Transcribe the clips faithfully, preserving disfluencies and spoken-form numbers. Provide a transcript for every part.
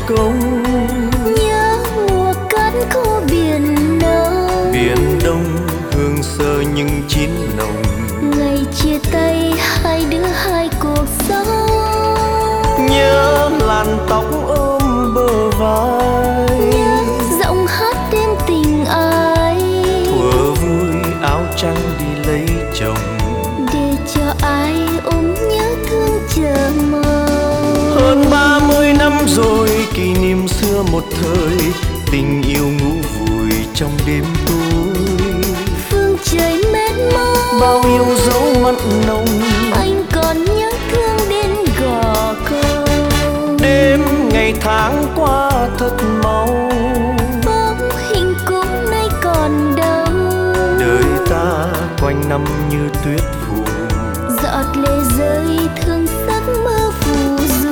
công. Nhớ mùa cát khô biển nâu, Biển đông hương sơ nhưng chín nồng. ngày chia tay hai đứa hai cuộc sống. Nhớ làn tóc ôm bờ vai, Nhớ giọng hát đêm tình ai. thuở vui áo trắng đi lấy chồng, để cho ai ôm nhớ thương chờ mong. hơn ba mươi năm rồi kỷ niệm xưa một thời, tình yêu ngủ vùi trong đêm tối. Phương trời mênh mông, Bao yêu dấu mặn nồng, anh còn nhớ thương đến gò cầu. đêm ngày tháng qua thật mau, Bóng hình cũ nay còn đâu. đời ta quanh năm như tuyết phủ. Giọt lệ rơi thương giấc mơ phù du.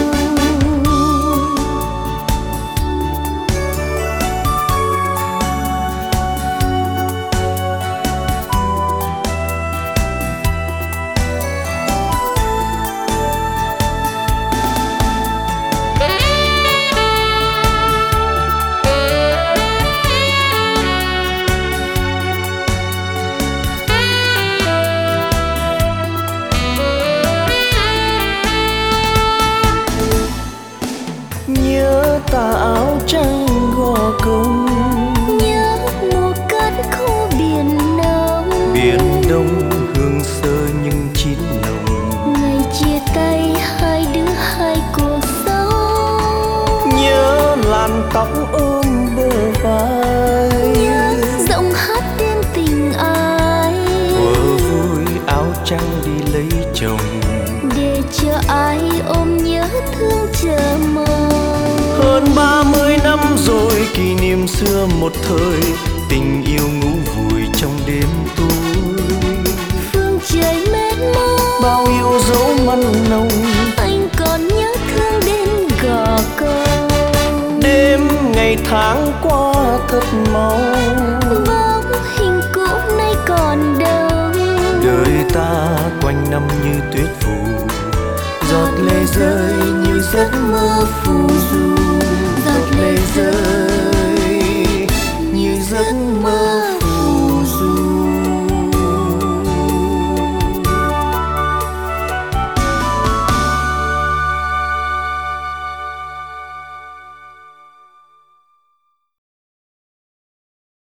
Nhớ tà áo trắng gò công, Nhớ mùa cát khô biển nông. biển đông hương sơ nhưng chín nồng. Ngày chia tay hai đứa hai cuộc sống. Nhớ làn tóc ôm bờ vai, Nhớ giọng hát đêm tình ai. thuở vui áo trắng đi lấy chồng, để cho ai ôm nhớ thương chờ mong. hơn ba mươi năm rồi kỷ niệm xưa một thời, tình yêu ngủ vùi trong đêm tối. Phương trời mênh mông, Bao yêu dấu mặn nồng, anh còn nhớ thương đến gò cầu. đêm ngày tháng qua thật mau, Bóng hình cũ nay còn đâu. đời ta quanh năm như tuyết phủ, giọt lệ rơi như giấc mơ phù du.